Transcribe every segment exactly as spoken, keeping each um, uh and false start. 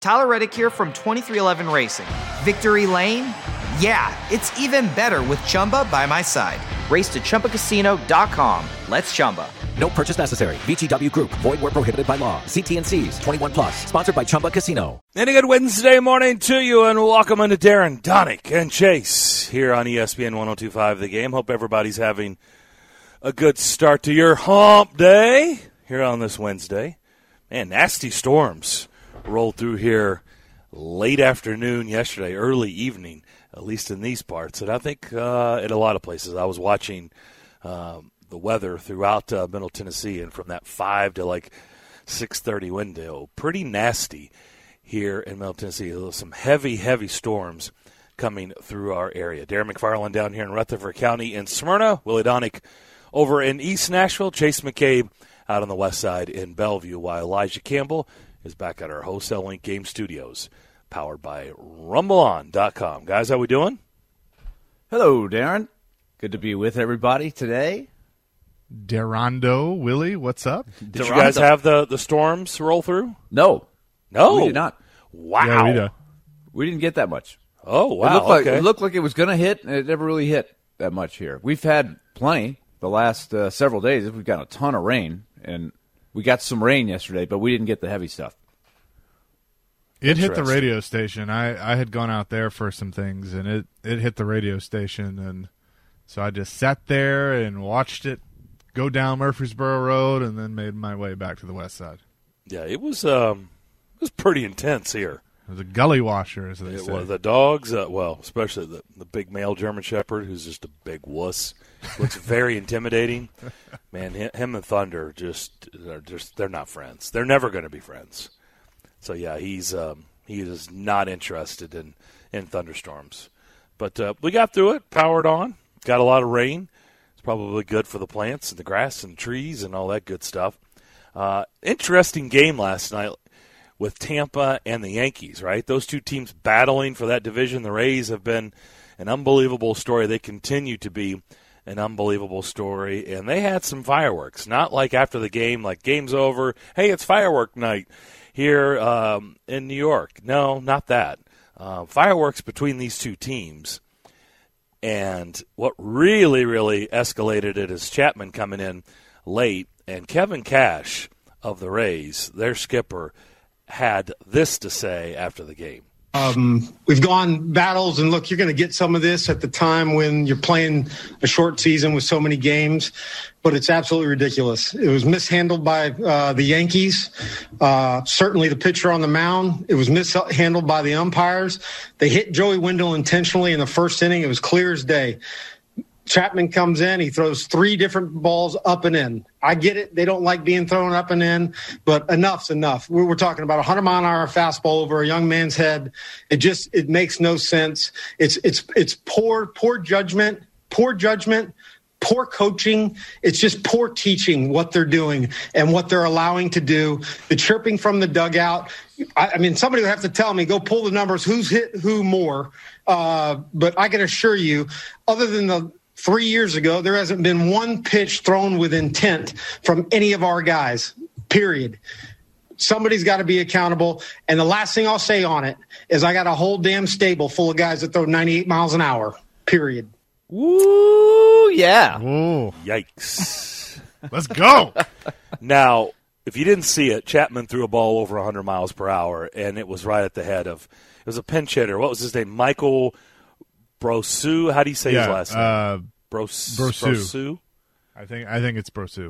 Tyler Reddick here from twenty-three eleven Racing. Victory Lane? Yeah, it's even better with Chumba by my side. Race to Chumba Casino dot com. Let's Chumba. No purchase necessary. V G W Group. Void where prohibited by law. See T and C's. twenty-one plus. Sponsored by Chumba Casino. And a good Wednesday morning to you, and welcome into Darren, Donick, and Chase here on E S P N one oh two point five The Game. Hope everybody's having a good start to your hump day here on this Wednesday. Man, nasty storms rolled through here late afternoon yesterday, early evening, at least in these parts. And I think uh, in a lot of places I was watching um, the weather throughout uh, Middle Tennessee, and from that five to like six thirty window, pretty nasty here in Middle Tennessee. Some heavy, heavy storms coming through our area. Darren McFarland down here in Rutherford County in Smyrna. Willie Donick over in East Nashville. Chase McCabe out on the west side in Bellevue, while Elijah Campbell is back at our Wholesale Link Game Studios, powered by rumble on dot com. Guys, how we doing? Hello, Darren. Good to be with everybody today. Derondo, Willie, what's up? Did Derondo. You guys have the, the storms roll through? No. No? We did not. Wow. Yeah, we, did. we didn't get that much. Oh, wow. It looked, like, okay. it looked like it was going to hit, and it never really hit that much here. We've had plenty the last uh, several days. We've got a ton of rain, and we got some rain yesterday, but we didn't get the heavy stuff. It hit the radio station. I, I had gone out there for some things, and it, it hit the radio station, and so I just sat there and watched it go down Murfreesboro Road, and then made my way back to the west side. Yeah, it was um, it was pretty intense here. It was a gully washer, as they it say. Was the dogs, uh, well, especially the, the big male German Shepherd, who's just a big wuss, looks very intimidating. Man, him and Thunder just are just they're not friends. They're never going to be friends. So yeah, he's um, he is not interested in, in thunderstorms. But uh, we got through it, powered on, got a lot of rain. It's probably good for the plants and the grass and trees and all that good stuff. Uh, interesting game last night with Tampa and the Yankees, right? Those two teams battling for that division. The Rays have been an unbelievable story. They continue to be an unbelievable story, and they had some fireworks. Not like after the game, like game's over, hey, it's firework night here um, in New York. No, not that. Uh, fireworks between these two teams. And what really, really escalated it is Chapman coming in late, and Kevin Cash of the Rays, their skipper, had this to say after the game. Um, we've gone battles, and look, you're going to get some of this at the time when you're playing a short season with so many games, but it's absolutely ridiculous. It was mishandled by uh, the Yankees, uh, certainly the pitcher on the mound. It was mishandled by the umpires. They hit Joey Wendell intentionally in the first inning. It was clear as day. Chapman comes in, he throws three different balls up and in. I get it. They don't like being thrown up and in, but enough's enough. We were talking about a hundred mile an hour fastball over a young man's head. It just, it makes no sense. It's, it's, it's poor, poor judgment, poor judgment, poor coaching. It's just poor teaching what they're doing and what they're allowing to do. The chirping from the dugout. I, I mean, somebody would have to tell me, go pull the numbers, who's hit who more. Uh, but I can assure you, other than the, Three years ago, there hasn't been one pitch thrown with intent from any of our guys, period. Somebody's got to be accountable. And the last thing I'll say on it is I got a whole damn stable full of guys that throw ninety-eight miles an hour, period. Ooh, yeah. Ooh. Yikes. Let's go. Now, if you didn't see it, Chapman threw a ball over one hundred miles per hour, and it was right at the head of – it was a pinch hitter. What was his name? Michael – Brosu, how do you say yeah, his last name? Uh, Bros- Brosu. Brosu. I think I think it's Brosu.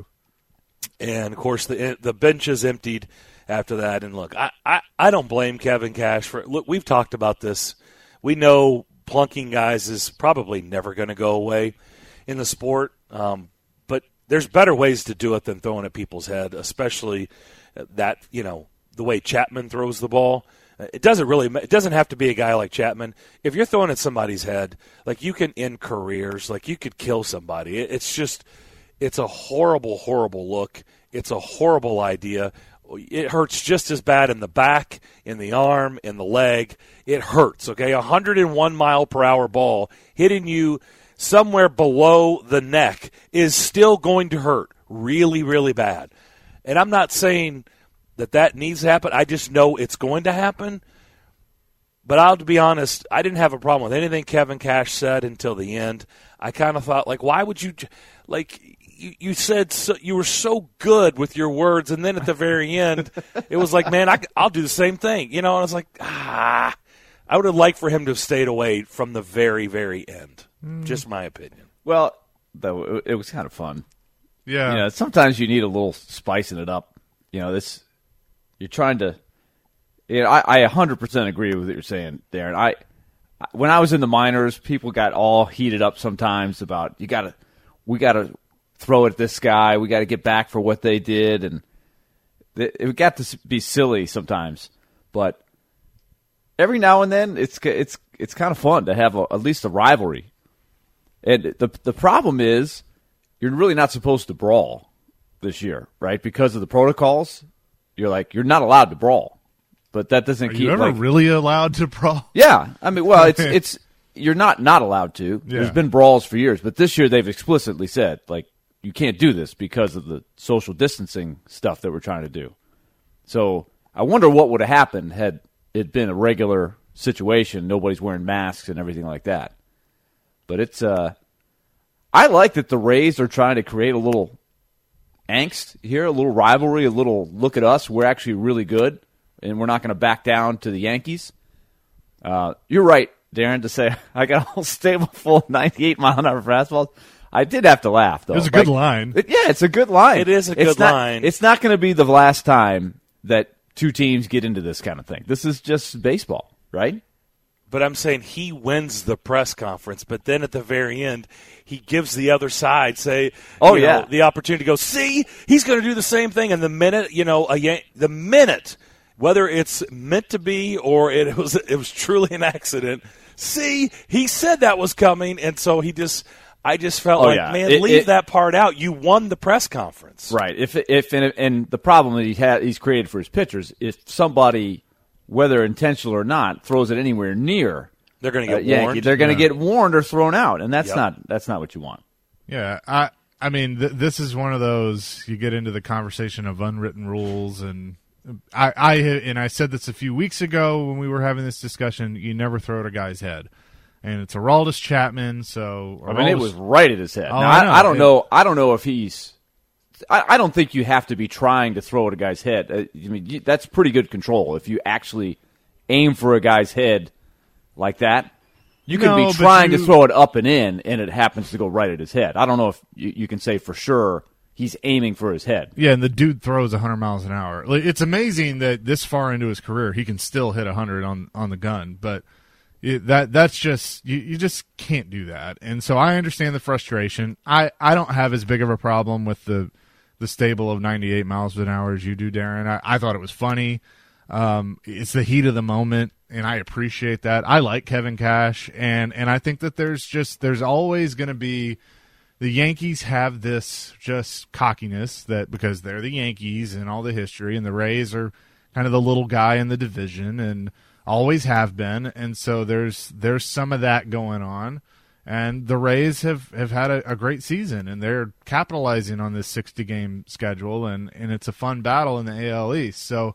And of course, the the bench is emptied after that. And look, I, I, I don't blame Kevin Cash for. Look, we've talked about this. We know plunking guys is probably never going to go away in the sport, um, but there's better ways to do it than throwing at people's head, especially that you know the way Chapman throws the ball. It doesn't really. It doesn't have to be a guy like Chapman. If you're throwing at somebody's head, like you can end careers, like you could kill somebody. It's just, it's a horrible, horrible look. It's a horrible idea. It hurts just as bad in the back, in the arm, in the leg. It hurts. Okay, a one hundred one mile per hour ball hitting you somewhere below the neck is still going to hurt really, really bad. And I'm not saying that that needs to happen. I just know it's going to happen. But I'll be honest, I didn't have a problem with anything Kevin Cash said until the end. I kind of thought, like, why would you, like, you, you said so, you were so good with your words, and then at the very end, it was like, man, I, I'll do the same thing. You know, and I was like, ah, I would have liked for him to have stayed away from the very, very end. Mm. Just my opinion. Well, though, it was kind of fun. Yeah. You know, sometimes you need a little spicing it up. You know, this, you're trying to, you know, I, I one hundred percent agree with what you're saying, Darren. I, when I was in the minors, people got all heated up sometimes about, you got to, we got to throw it at this guy. We got to get back for what they did. And it, it got to be silly sometimes. But every now and then, it's it's it's kind of fun to have a, at least a rivalry. And the the problem is, you're really not supposed to brawl this year, right? Because of the protocols, you're like, you're not allowed to brawl. But that doesn't Are keep. you ever like, really allowed to brawl? Yeah, I mean, well, it's it's you're not not allowed to. Yeah. There's been brawls for years, but this year they've explicitly said, like, you can't do this because of the social distancing stuff that we're trying to do. So I wonder what would have happened had it been a regular situation, nobody's wearing masks and everything like that. But it's uh, I like that the Rays are trying to create a little angst here, a little rivalry, a little look at us, we're actually really good. And we're not going to back down to the Yankees. Uh, you're right, Darren, to say I got a whole stable full of ninety-eight mile an hour fastballs. I did have to laugh, though. It was a good like, line. It, yeah, it's a good line. It is a it's good not, line. It's not going to be the last time that two teams get into this kind of thing. This is just baseball, right? But I'm saying he wins the press conference, but then at the very end, he gives the other side, say, oh you yeah, know, the opportunity to go, see, he's going to do the same thing. And the minute, you know, a Yan- the minute. Whether it's meant to be or it was it was truly an accident. See, he said that was coming, and so he just I just felt oh, like, yeah. man, it, leave it, that part out. You won the press conference, right? If if and, and the problem that he had, he's created for his pitchers, if somebody, whether intentional or not, throws it anywhere near, they're going to get uh, Yankee, warned. they're going to yeah. get warned or thrown out, and that's yep. not that's not what you want. Yeah, I I mean, th- this is one of those, you get into the conversation of unwritten rules, and I, I and I said this a few weeks ago when we were having this discussion, you never throw at a guy's head. And it's Aroldis Chapman, so I mean, it was right at his head. Oh, now, I know. I, I don't It- know. I don't know if he's. I, I don't think you have to be trying to throw at a guy's head. Uh, I mean, you, that's pretty good control. If you actually aim for a guy's head like that, you can No, be but trying you- to throw it up and in, and it happens to go right at his head. I don't know if you, you can say for sure he's aiming for his head. Yeah, and the dude throws one hundred miles an hour. Like, it's amazing that this far into his career he can still hit one hundred on, on the gun, but it, that that's just you, you just can't do that. And so I understand the frustration. I, I don't have as big of a problem with the the stable of ninety-eight miles an hour as you do, Darren. I, I thought it was funny. Um, it's the heat of the moment, and I appreciate that. I like Kevin Cash, and, and I think that there's just there's always going to be the Yankees have this just cockiness that because they're the Yankees and all the history, and the Rays are kind of the little guy in the division and always have been, and so there's there's some of that going on. And the Rays have, have had a, a great season, and they're capitalizing on this sixty-game schedule, and, and it's a fun battle in the A L East. So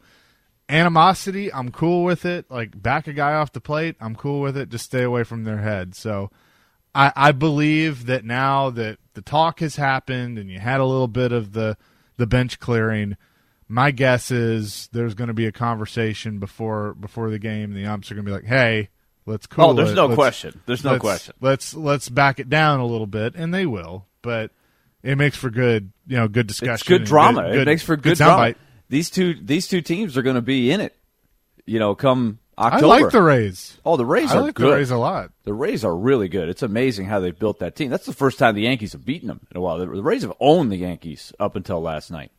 animosity, I'm cool with it. Like, back a guy off the plate, I'm cool with it. Just stay away from their head. So I, I believe that now that the talk has happened and you had a little bit of the, the bench clearing, my guess is there's going to be a conversation before before the game. The umps are going to be like, hey, let's cool Oh, there's it. no Let's- question. There's no let's- question. Let's let's back it down a little bit, and they will. But it makes for good, you know, good discussion. It's good and drama. Good, it good- makes for good, soundbite. drama. These two these two teams are going to be in it. You know, come October. I like the Rays. Oh, the Rays I are like good. the Rays a lot. The Rays are really good. It's amazing how they built that team. That's the first time the Yankees have beaten them in a while. The the Rays have owned the Yankees up until last night.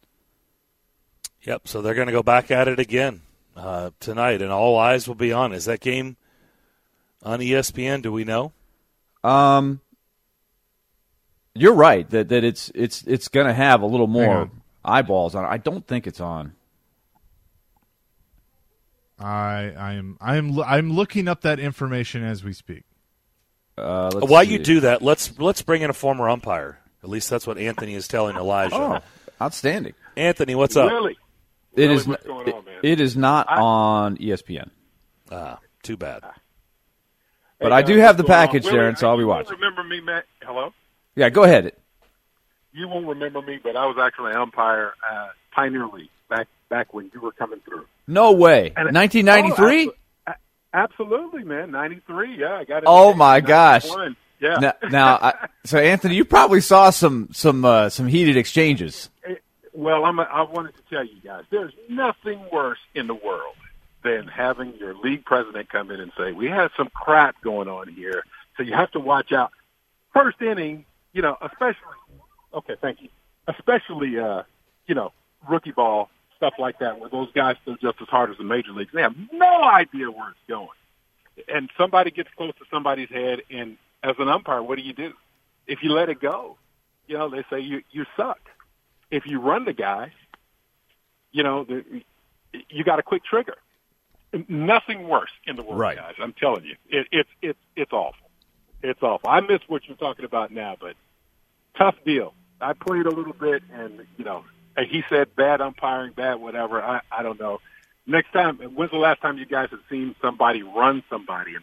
Yep, so they're going to go back at it again uh, tonight, and all eyes will be on. Is that game on E S P N? Do we know? Um, you're right that, that it's it's it's going to have a little more eyeballs on it. I don't think it's on. I I am I am I'm looking up that information as we speak. Uh, let's While see. you do that, let's let's bring in a former umpire. At least that's what Anthony is telling Elijah. Oh, outstanding. Anthony, what's up? Willie, It really is. What's going on, man? It is not I, on E S P N. Ah, too bad. But hey, I do uh, have the Willie, package, Darren, so I'll be you watching. Won't remember me, Matt? Hello? Yeah, go ahead. You won't remember me, but I was actually an umpire at Pioneer League back back when you were coming through. No way. And- nineteen ninety-three? Oh, absolutely, man. ninety-three, yeah. I got it. Oh, my gosh. Yeah. Now, now I, so Anthony, you probably saw some some uh, some heated exchanges. Well, I'm a, I wanted to tell you guys, there's nothing worse in the world than having your league president come in and say, we had some crap going on here, so you have to watch out. First inning, you know, especially, okay, thank you, especially, uh, you know, rookie ball, stuff like that, where those guys throw just as hard as the major leagues. They have no idea where it's going. And somebody gets close to somebody's head, and as an umpire, what do you do? If you let it go, you know, they say you, you suck. If you run the guy, you know, the, you got a quick trigger. Nothing worse in the world, right. guys. I'm telling you, it, it's it's it's awful. It's awful. I miss what you're talking about now, but tough deal. I played a little bit, and you know, he said bad umpiring, bad whatever. I I don't know. Next time, when's the last time you guys have seen somebody run somebody in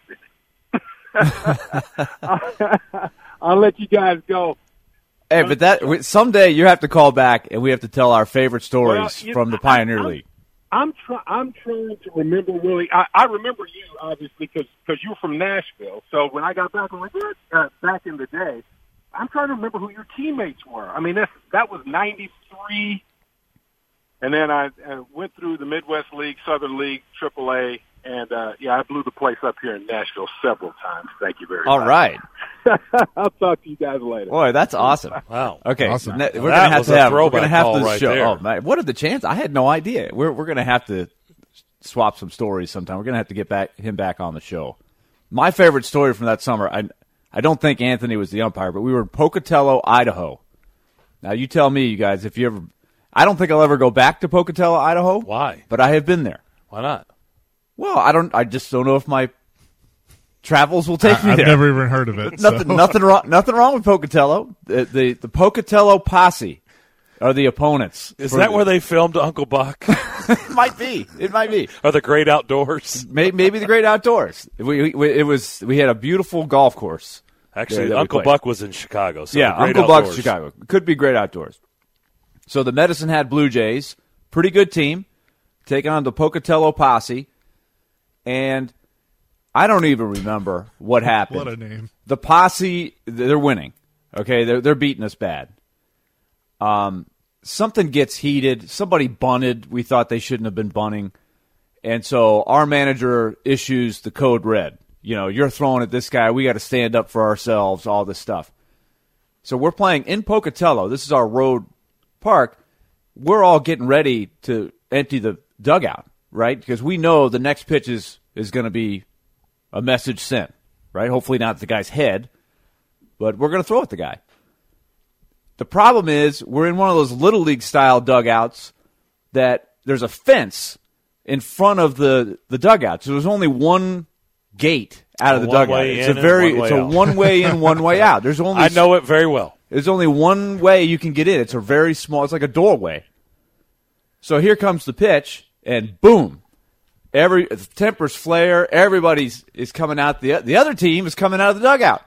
the first inning? I'll, I'll let you guys go. Hey, but that someday you have to call back and we have to tell our favorite stories well, from the know, Pioneer I'm, League. I'm trying. I'm trying to remember, Willie. I, I remember you obviously because because you're from Nashville. So when I got back, I'm like, what? Uh, back in the day, I'm trying to remember who your teammates were. I mean, that's, that was ninety-three, and then I, I went through the Midwest League, Southern League, triple A, and uh, yeah, I blew the place up here in Nashville several times. Thank you very All much. All right. I'll talk to you guys later. Boy, that's awesome. Wow. Okay, awesome. Ne- we're That gonna have was to a have we're gonna throwback have call to right show. there. Oh man, what are the chances? I had no idea. We're we're gonna have to swap some stories sometime. We're gonna have to get back him back on the show. My favorite story from that summer. I I don't think Anthony was the umpire, but we were in Pocatello, Idaho. Now you tell me, you guys, if you ever. I don't think I'll ever go back to Pocatello, Idaho. Why? But I have been there. Why not? Well, I don't. I just don't know if my travels will take I, me I've there. never even heard of it. nothing, so. nothing wrong. Nothing wrong with Pocatello. The the, the Pocatello posse are the opponents. Is that the, where they filmed Uncle Buck? It might be. It might be. Or the Great Outdoors? Maybe, maybe the Great Outdoors. We, we it was. We had a beautiful golf course. Actually, that we Uncle played. Buck was in Chicago. So yeah, the Great Uncle Outdoors. Buck's Chicago. Could be Great Outdoors. So the Medicine Hat Blue Jays, pretty good team, taking on the Pocatello posse, and I don't even remember what happened. What a name. The posse, they're winning. Okay, they're they're beating us bad. Um, something gets heated. Somebody bunted. We thought they shouldn't have been bunting, and so our manager issues the code red. You know, you're throwing at this guy. We got to stand up for ourselves. All this stuff. So we're playing in Pocatello. This is our road park. We're all getting ready to empty the dugout, right? Because we know the next pitch is is going to be a message sent, right? Hopefully not the guy's head, but we're going to throw at the guy. The problem is we're in one of those Little League-style dugouts that there's a fence in front of the, the dugout. So there's only one gate out of the One dugout. way It's in a very and one it's way a out. one way in, one way out. There's only I know it very well. There's only one way you can get in. It's a very small. It's like a doorway. So here comes the pitch, and boom, every tempers flare. Everybody's is coming out. the The other team is coming out of the dugout,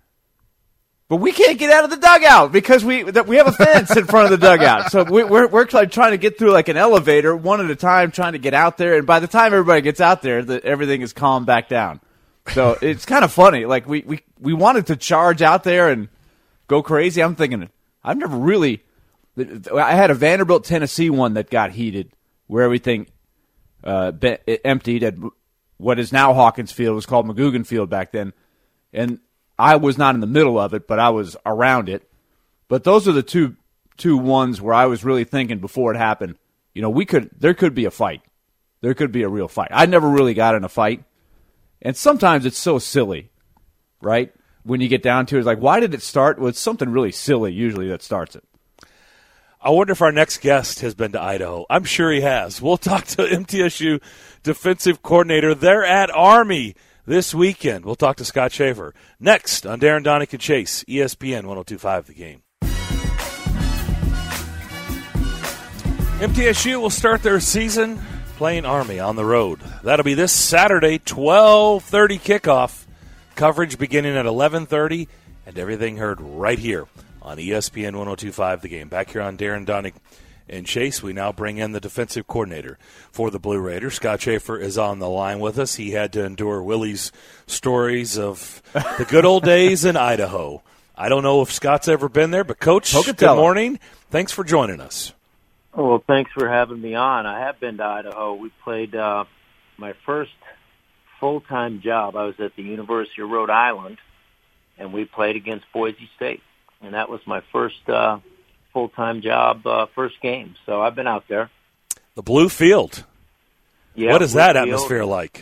but we can't get out of the dugout because we that we have a fence in front of the dugout. So we, we're we're trying to get through like an elevator, one at a time, trying to get out there. And by the time everybody gets out there, the, everything is calmed back down. So it's kind of funny. Like we, we we wanted to charge out there and go crazy. I'm thinking I've never really. I had a Vanderbilt, Tennessee one that got heated, where everything uh, be, it emptied at what is now Hawkins Field. It was called McGugan Field back then, and I was not in the middle of it, but I was around it. But those are the two two ones where I was really thinking before it happened. You know, we could there could be a fight. There could be a real fight. I never really got in a fight, and sometimes it's so silly, right? When you get down to it, it's like, why did it start? Well, it's something really silly usually that starts it. I wonder if our next guest has been to Idaho. I'm sure he has. We'll talk to M T S U defensive coordinator. They're at Army this weekend. We'll talk to Scott Schaefer next on Darren Donick and Chase, E S P N one oh two point five The Game. M T S U will start their season playing Army on the road. That'll be this Saturday, twelve thirty kickoff. Coverage beginning at eleven thirty, and everything heard right here on E S P N one oh two point five The Game. Back here on Darren Donick and Chase, we now bring in the defensive coordinator for the Blue Raiders. Scott Schaefer is on the line with us. He had to endure Willie's stories of the good old days in Idaho. I don't know if Scott's ever been there, but Coach, Pocatello. Good morning. Thanks for joining us. Well, thanks for having me on. I have been to Idaho. We played uh, my first full-time job. I was at the University of Rhode Island, and we played against Boise State. And that was my first uh, full-time job, uh, first game. So I've been out there. The Blue Field. Yeah, what is Blue that Field. atmosphere like?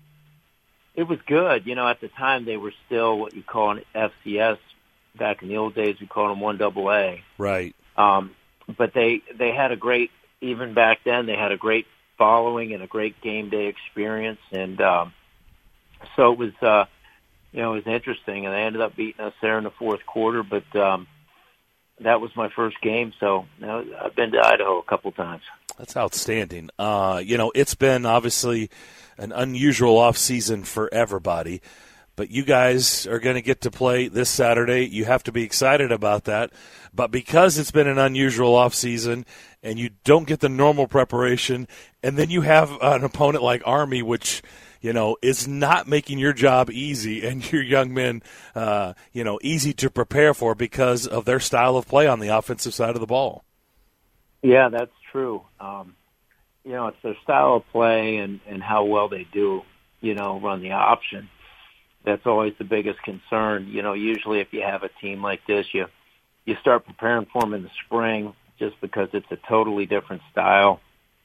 It was good. You know, at the time they were still what you call an F C S. Back in the old days, we called them one double A. Right. Um, but they they had a great, even back then, they had a great following and a great game day experience. And um, so it was, uh, you know, it was interesting. And they ended up beating us there in the fourth quarter. But um, that was my first game. So you know, I've been to Idaho a couple times. That's outstanding. Uh, you know, it's been obviously an unusual off season for everybody. But you guys are going to get to play this Saturday. You have to be excited about that. But because it's been an unusual offseason and you don't get the normal preparation, and then you have an opponent like Army, which, you know, is not making your job easy and your young men, uh, you know, easy to prepare for because of their style of play on the offensive side of the ball. Yeah, that's true. Um, you know, it's their style of play and, and how well they do, you know, run the option. That's always the biggest concern. You know, usually if you have a team like this, you you start preparing for them in the spring just because it's a totally different style.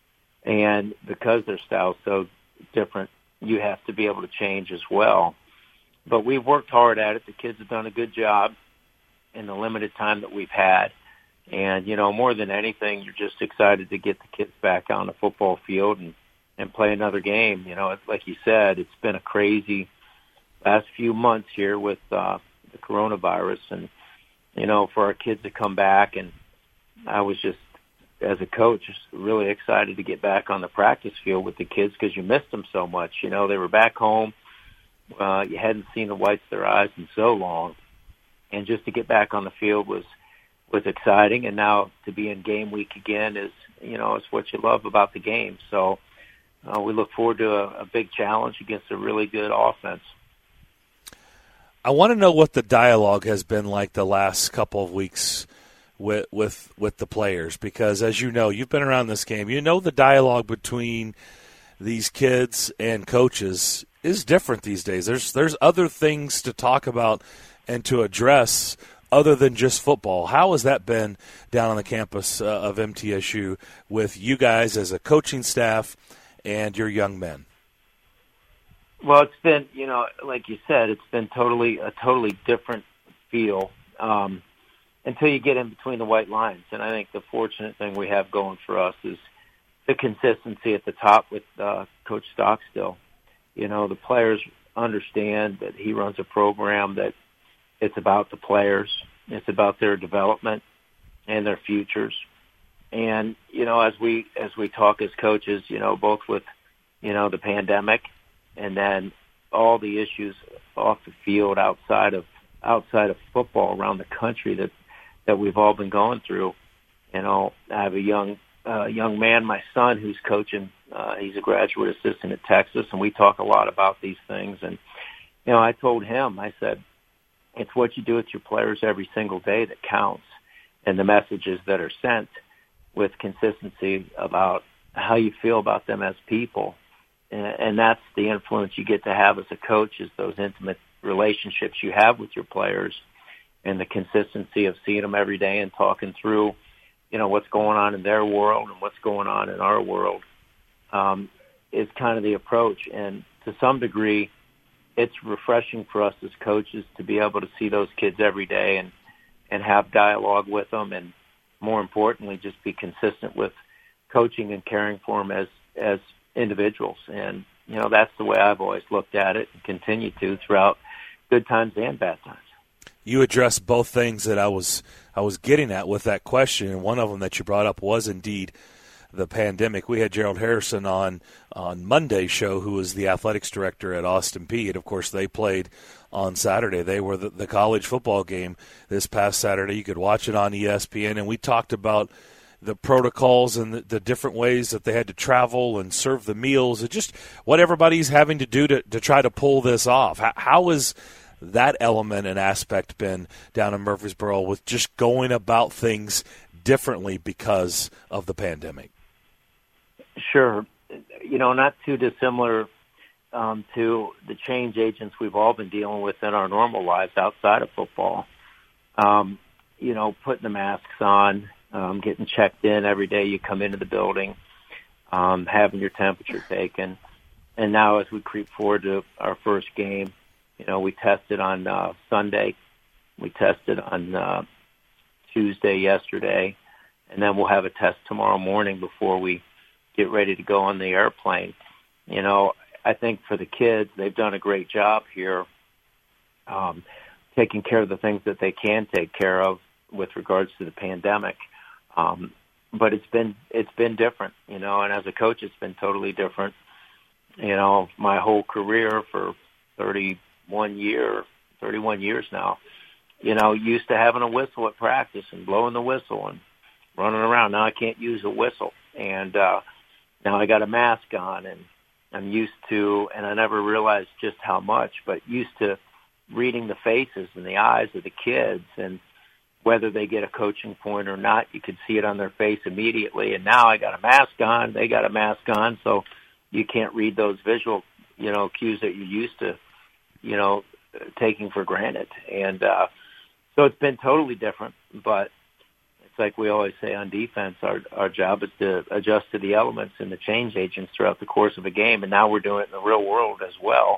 And because their style is so different, you have to be able to change as well. But we've worked hard at it. The kids have done a good job in the limited time that we've had. And, you know, more than anything, you're just excited to get the kids back on the football field and, and play another game. You know, like you said, it's been a crazy last few months here with uh, the coronavirus, and you know, for our kids to come back, and I was just, as a coach, just really excited to get back on the practice field with the kids because you missed them so much. You know, they were back home. Uh, you hadn't seen the whites of their eyes in so long, and just to get back on the field was was exciting. And now to be in game week again is, you know, it's what you love about the game. So uh, we look forward to a, a big challenge against a really good offense. I want to know what the dialogue has been like the last couple of weeks with with with the players, because as you know, you've been around this game. You know the dialogue between these kids and coaches is different these days. There's there's other things to talk about and to address other than just football. How has that been down on the campus uh, of M T S U with you guys as a coaching staff and your young men? Well, it's been, you know, like you said, it's been totally a totally different feel um, until you get in between the white lines. And I think the fortunate thing we have going for us is the consistency at the top with uh, Coach Stockstill. You know, the players understand that he runs a program that it's about the players, it's about their development and their futures. And you know, as we as we talk as coaches, you know, both with you know the pandemic. And then all the issues off the field outside of outside of football around the country that that we've all been going through. You know, I have a young uh, young man, my son, who's coaching. Uh, he's a graduate assistant at Texas, and we talk a lot about these things. And you know, I told him, I said, it's what you do with your players every single day that counts, and the messages that are sent with consistency about how you feel about them as people. And that's the influence you get to have as a coach, is those intimate relationships you have with your players and the consistency of seeing them every day and talking through, you know, what's going on in their world and what's going on in our world um, is kind of the approach. And to some degree, it's refreshing for us as coaches to be able to see those kids every day and, and have dialogue with them, and more importantly, just be consistent with coaching and caring for them as, as individuals. And, you know, that's the way I've always looked at it and continue to throughout good times and bad times. You addressed both things that I was I was getting at with that question, and one of them that you brought up was indeed the pandemic. We had Gerald Harrison on on Monday's show, who was the athletics director at Austin Peay, and of course they played on Saturday. They were the, the college football game this past Saturday. You could watch it on E S P N, and we talked about the protocols and the, the different ways that they had to travel and serve the meals, and just what everybody's having to do to, to try to pull this off. How, how has that element and aspect been down in Murfreesboro with just going about things differently because of the pandemic? Sure. You know, not too dissimilar um, to the change agents we've all been dealing with in our normal lives outside of football. Um, you know, putting the masks on, um, getting checked in every day you come into the building, um, having your temperature taken. And now as we creep forward to our first game, you know, we tested on uh, Sunday. We tested on uh, Tuesday yesterday. And then we'll have a test tomorrow morning before we get ready to go on the airplane. You know, I think for the kids, they've done a great job here um, taking care of the things that they can take care of with regards to the pandemic. Um, but it's been it's been different, you know, and as a coach, it's been totally different. You know, my whole career for thirty-one year, thirty-one years now, you know, used to having a whistle at practice and blowing the whistle and running around. Now I can't use a whistle, and uh, now I got a mask on, and I'm used to, and I never realized just how much, but used to reading the faces and the eyes of the kids, and whether they get a coaching point or not, you could see it on their face immediately. And now I got a mask on, they got a mask on, so you can't read those visual, you know, cues that you're used to, you know, taking for granted. And uh, so it's been totally different, but it's like we always say on defense, our our job is to adjust to the elements and the change agents throughout the course of a game, and now we're doing it in the real world as well.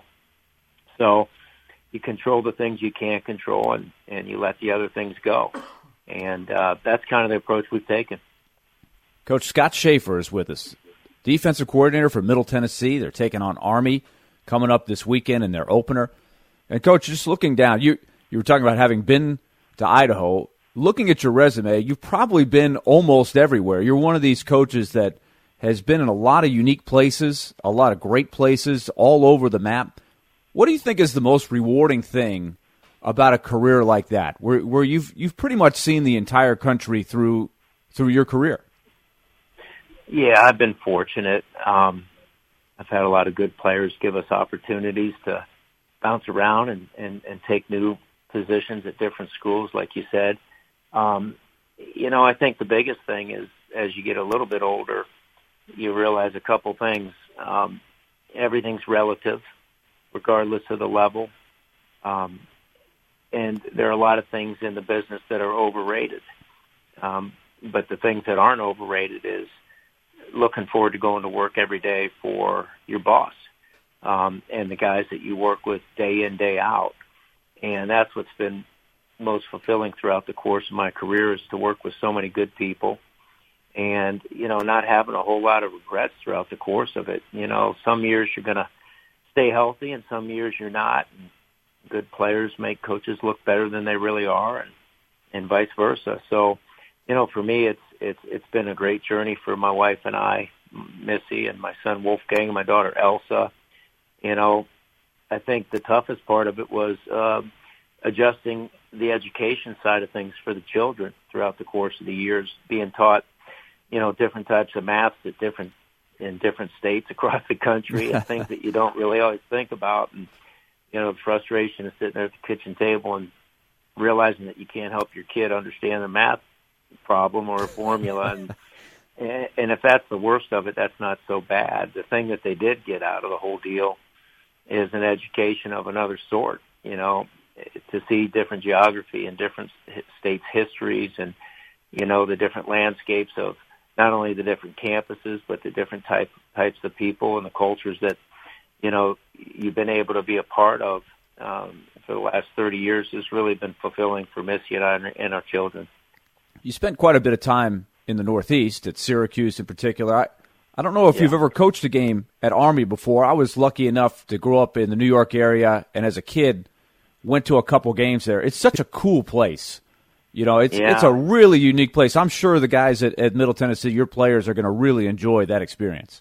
So you control the things you can't control, and, and you let the other things go. And uh, that's kind of the approach we've taken. Coach Scott Schaefer is with us, defensive coordinator for Middle Tennessee. They're taking on Army coming up this weekend in their opener. And, Coach, just looking down, you you were talking about having been to Idaho. Looking at your resume, you've probably been almost everywhere. You're one of these coaches that has been in a lot of unique places, a lot of great places all over the map. What do you think is the most rewarding thing about a career like that, where where you've you've pretty much seen the entire country through through your career? Yeah, I've been fortunate. Um, I've had a lot of good players give us opportunities to bounce around and, and, and take new positions at different schools, like you said. Um, you know, I think the biggest thing is as you get a little bit older, you realize a couple things. Um, everything's relative, regardless of the level. Um, and there are a lot of things in the business that are overrated. Um, but the things that aren't overrated is looking forward to going to work every day for your boss um, and the guys that you work with day in, day out. And that's what's been most fulfilling throughout the course of my career, is to work with so many good people and, you know, not having a whole lot of regrets throughout the course of it. You know, some years you're going to stay healthy and some years you're not. And good players make coaches look better than they really are, and, and vice versa. So, you know, for me, it's, it's, it's been a great journey for my wife and I, Missy, and my son Wolfgang, and my daughter Elsa. You know, I think the toughest part of it was, um, adjusting the education side of things for the children throughout the course of the years, being taught, you know, different types of maths at different, in different states across the country, and things that you don't really always think about. And, you know, the frustration of sitting there at the kitchen table and realizing that you can't help your kid understand a math problem or a formula. And, and if that's the worst of it, that's not so bad. The thing that they did get out of the whole deal is an education of another sort, you know, to see different geography and different states' histories, and, you know, the different landscapes of not only the different campuses, but the different type, types of people and the cultures that, you know, you've been able to be a part of um, for the last thirty years has really been fulfilling for Missy and I and our children. You spent quite a bit of time in the Northeast, at Syracuse in particular. I, I don't know if yeah. you've ever coached a game at Army before. I was lucky enough to grow up in the New York area, and as a kid, went to a couple games there. It's such a cool place. You know, it's yeah. it's a really unique place. I'm sure the guys at, at Middle Tennessee, your players, are going to really enjoy that experience.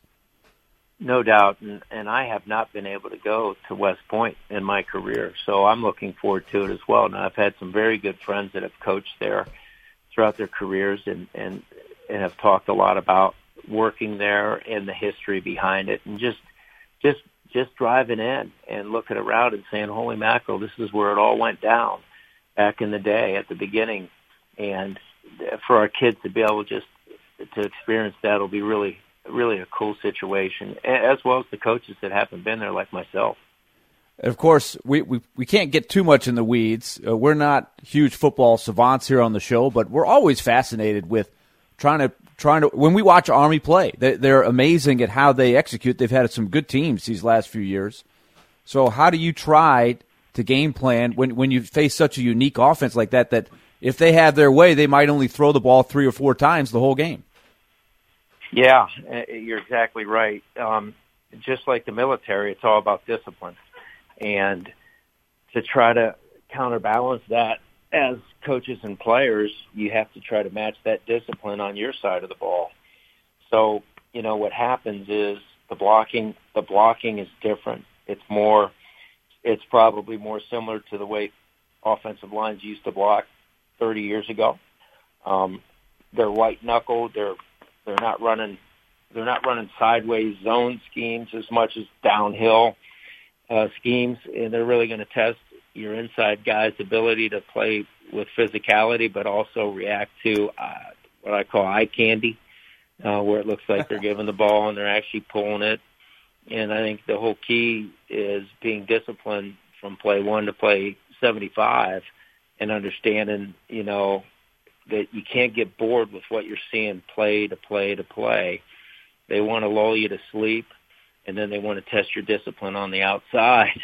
No doubt, and, and I have not been able to go to West Point in my career, so I'm looking forward to it as well. Now, I've had some very good friends that have coached there throughout their careers and, and, and have talked a lot about working there and the history behind it, and just just just driving in and looking around and saying, holy mackerel, this is where it all went down back in the day at the beginning. And for our kids to be able just to experience that will be really, really a cool situation, as well as the coaches that haven't been there like myself. Of course, we, we, we can't get too much in the weeds. Uh, we're not huge football savants here on the show, but we're always fascinated with trying to trying to when we watch Army play. They, they're amazing at how they execute. They've had some good teams these last few years. So how do you try to game plan when, when you face such a unique offense like that, that if they have their way, they might only throw the ball three or four times the whole game? Yeah, you're exactly right. Um, just like the military, it's all about discipline. And to try to counterbalance that as coaches and players, you have to try to match that discipline on your side of the ball. So, you know, what happens is the blocking, the blocking is different. It's more, it's probably more similar to the way offensive lines used to block thirty years ago. Um, they're white knuckled. They're, they're not running, they're not running sideways zone schemes as much as downhill uh, schemes. And they're really going to test your inside guys' ability to play with physicality, but also react to uh, what I call eye candy, uh, where it looks like they're giving the ball and they're actually pulling it. And I think the whole key is being disciplined from play one to play seventy-five and understanding, you know, that you can't get bored with what you're seeing play to play to play. They want to lull you to sleep, and then they want to test your discipline on the outside,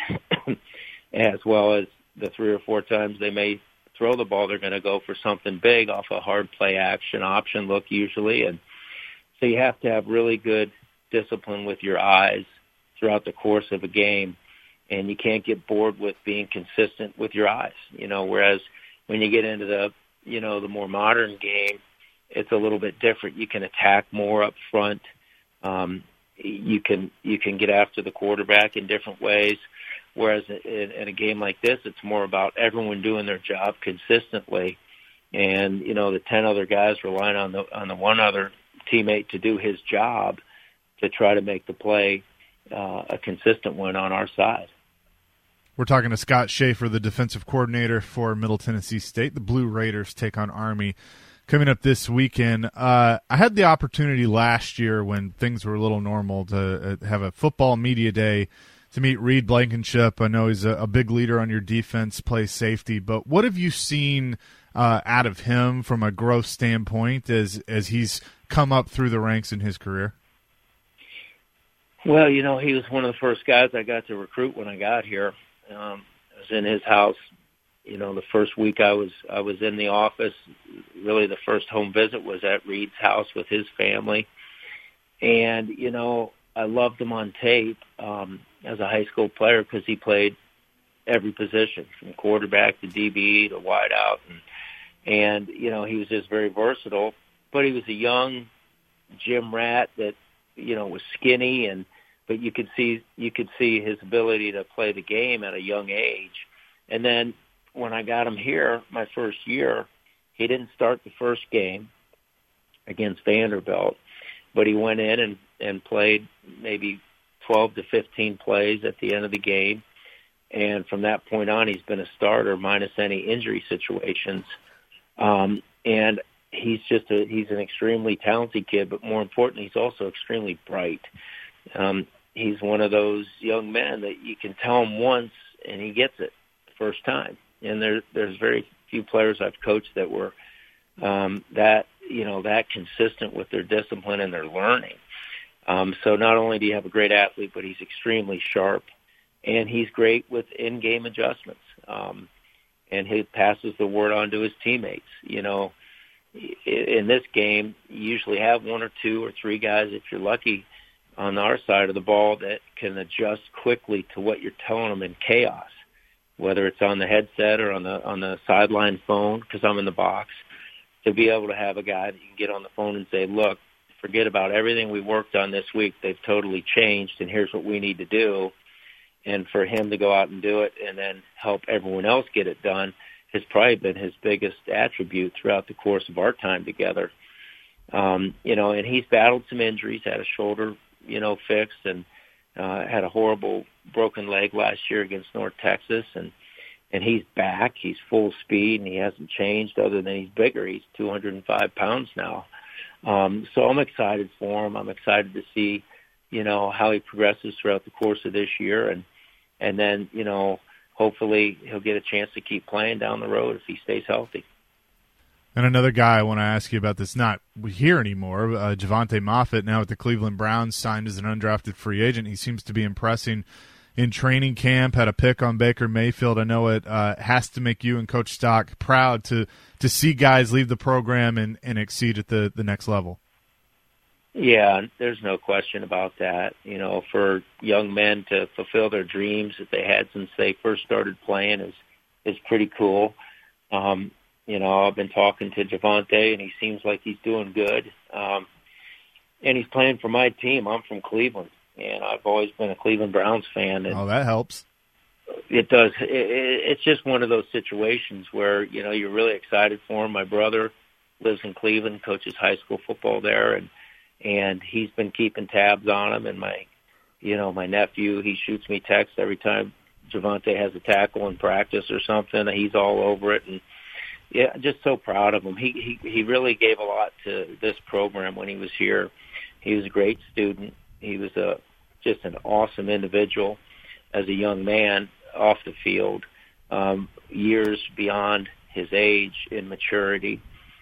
as well as the three or four times they may throw the ball, they're going to go for something big off a hard play action option look usually. And so you have to have really good discipline with your eyes throughout the course of a game, and you can't get bored with being consistent with your eyes, you know, whereas when you get into the, you know, the more modern game, it's a little bit different. You can attack more up front. Um, you can, you can get after the quarterback in different ways. Whereas in, in a game like this, it's more about everyone doing their job consistently. And, you know, the ten other guys relying on the, on the one other teammate to do his job to try to make the play uh, a consistent one on our side. We're talking to Scott Schaefer, the defensive coordinator for Middle Tennessee State. The Blue Raiders take on Army coming up this weekend. Uh, I had the opportunity last year when things were a little normal to uh, have a football media day to meet Reed Blankenship. I know he's a, a big leader on your defense, plays safety. But what have you seen uh, out of him from a growth standpoint as as he's come up through the ranks in his career? Well, you know, he was one of the first guys I got to recruit when I got here. Um, I was in his house, you know, the first week I was I was in the office. Really, the first home visit was at Reed's house with his family, and you know, I loved him on tape um, as a high school player because he played every position from quarterback to D B to wide out, and and you know, he was just very versatile. But he was a young gym rat that, you know, was skinny, and but you could see you could see his ability to play the game at a young age. And then when I got him here, my first year, he didn't start the first game against Vanderbilt, but he went in and, and played maybe twelve to fifteen plays at the end of the game. And from that point on, he's been a starter minus any injury situations. Um, and he's just a, he's an extremely talented kid, but more importantly, he's also extremely bright. Um, he's one of those young men that you can tell him once and he gets it the first time. And there, there's very few players I've coached that were um, that, you know, that consistent with their discipline and their learning. Um, so not only do you have a great athlete, but he's extremely sharp, and he's great with in-game adjustments. Um, and he passes the word on to his teammates. You know, in this game, you usually have one or two or three guys, if you're lucky, on our side of the ball that can adjust quickly to what you're telling them in chaos. whether it's on the headset or on the on the sideline phone, because I'm in the box, to be able to have a guy that you can get on the phone and say, look, forget about everything we worked on this week. They've totally changed, and here's what we need to do. And for him to go out and do it and then help everyone else get it done has probably been his biggest attribute throughout the course of our time together. Um, you know, and he's battled some injuries, had a shoulder, you know, fixed, and uh, had a horrible broken leg last year against North Texas. And, and he's back. He's full speed, and he hasn't changed other than he's bigger. He's two hundred five pounds now. Um, so I'm excited for him. I'm excited to see, you know, how he progresses throughout the course of this year. And, and then, you know, hopefully he'll get a chance to keep playing down the road if he stays healthy. And another guy I want to ask you about that's not here anymore, uh, Javonte Moffitt, now with the Cleveland Browns, signed as an undrafted free agent. He seems to be impressing in training camp, had a pick on Baker Mayfield. I know it uh, has to make you and Coach Stock proud to to see guys leave the program and, and exceed at the, the next level. Yeah, there's no question about that. You know, for young men to fulfill their dreams that they had since they first started playing is is pretty cool. Um, you know, I've been talking to Javonte, and he seems like he's doing good. Um, and he's playing for my team. I'm from Cleveland, and I've always been a Cleveland Browns fan. And oh, that helps. It does. It, it, it's just one of those situations where, you know, you're really excited for him. My brother lives in Cleveland, coaches high school football there, and and he's been keeping tabs on him. And my, you know, my nephew, he shoots me texts every time Javonte has a tackle in practice or something. He's all over it, and yeah, just so proud of him. He he he really gave a lot to this program when he was here. He was a great student. He was a just an awesome individual as a young man off the field, um, years beyond his age in maturity.